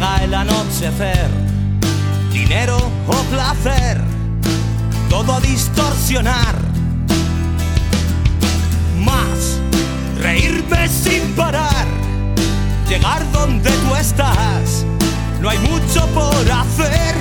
llega el anochecer, dinero o placer, todo a distorsionar. Más, reírme sin parar, llegar donde tú estás, no hay mucho por hacer.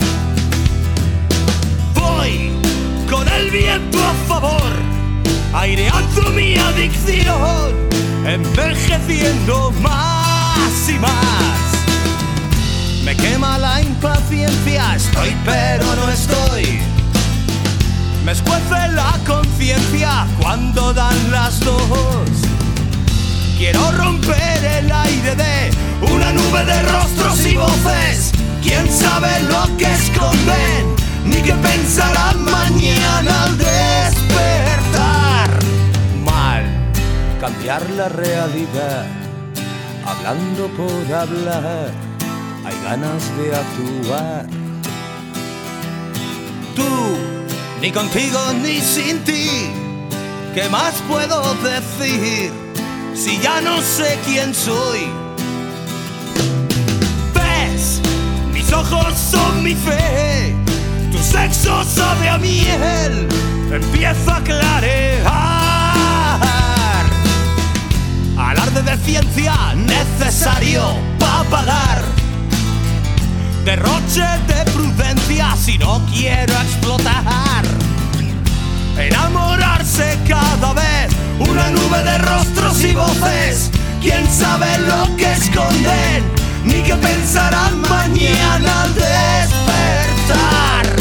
Voy con el viento a favor, aireando mi adicción, envejeciendo más y más. Me quema la impaciencia, estoy pero no estoy. Me escuece la conciencia cuando dan las dos. Quiero romper el aire de una nube de rostros y voces. ¿Quién sabe lo que esconden? Ni qué pensarán mañana al despertar. Mal, cambiar la realidad, hablando por hablar, hay ganas de actuar. Tú, ni contigo ni sin ti, ¿qué más puedo decir si ya no sé quién soy? ¿Ves? Mis ojos son mi fe, tu sexo sabe a miel, empieza a clarear. Alarde de ciencia necesario para pagar, derroche de prudencia si no quiero explotar. Enamorarse cada vez, una nube de rostros y voces. ¿Quién sabe lo que esconden? Ni qué pensarán mañana al despertar.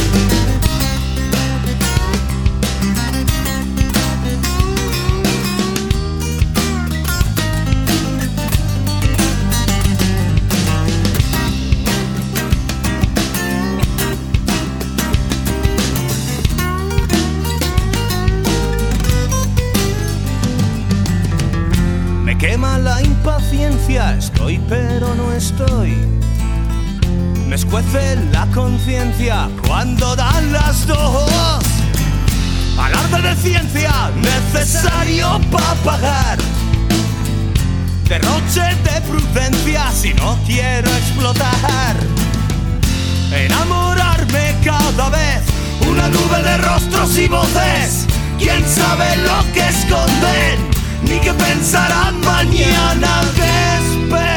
Quema la impaciencia, estoy pero no estoy. Me escuece la conciencia cuando dan las dos. Alarde de ciencia necesario para pagar, derroche de prudencia si no quiero explotar. Enamorarme cada vez, una nube de rostros y voces. ¿Quién sabe lo que esconden? Ni qué pensarán mañana al despertar.